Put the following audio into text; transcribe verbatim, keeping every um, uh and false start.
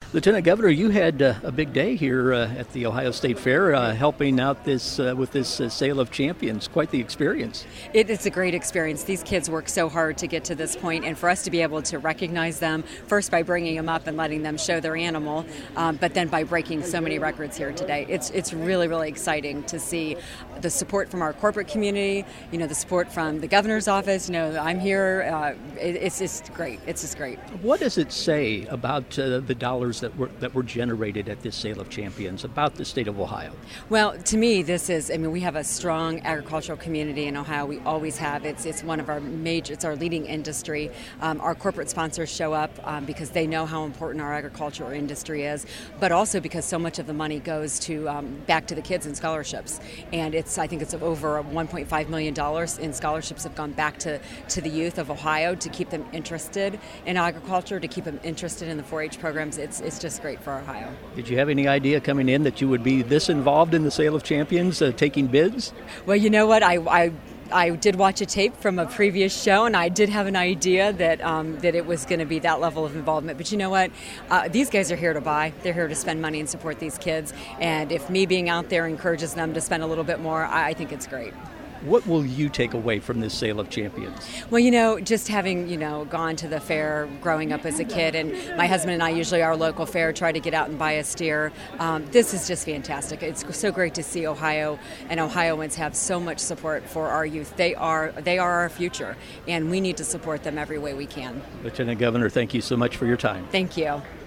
Lieutenant Governor, you had uh, a big day here uh, at the Ohio State Fair, uh, helping out this uh, with this uh, Sale of Champions. Quite the experience. It is a great experience. These kids work so hard to get to this point, and for us to be able to recognize them, first by bringing them up and letting them show their animal, um, but then by breaking so many records here today. It's it's really, really exciting to see the support from our corporate community, you know, the support from the governor's office. You know, I'm here. Uh, it, it's just great. It's just great. What does it say about uh, the dollars that were that were generated at this Sale of Champions, about the state of Ohio? Well, to me, this is, I mean, we have a strong agricultural community in Ohio. We always have. It's it's one of our major, it's our leading industry. Um, our corporate sponsors show up um, because they know how important our agricultural industry is, but also because so much of the money goes to um, back to the kids in scholarships. And it's, I think it's over one point five million dollars in scholarships have gone back to, to the youth of Ohio to keep them interested in agriculture, to keep them interested in the four H programs. It's, it's just great for Ohio. Did you have any idea coming in that you would be this involved in the Sale of Champions, uh, taking bids? Well, you know what? I, I I did watch a tape from a previous show, and I did have an idea that um, that it was going to be that level of involvement. But you know what? Uh, these guys are here to buy. They're here to spend money and support these kids. And if me being out there encourages them to spend a little bit more, I, I think it's great. What will you take away from this Sale of Champions? Well, you know, just having, you know, gone to the fair growing up as a kid, and my husband and I usually our local fair try to get out and buy a steer. Um, this is just fantastic. It's so great to see Ohio and Ohioans have so much support for our youth. They are they are our future, and we need to support them every way we can. Lieutenant Governor, thank you so much for your time. Thank you.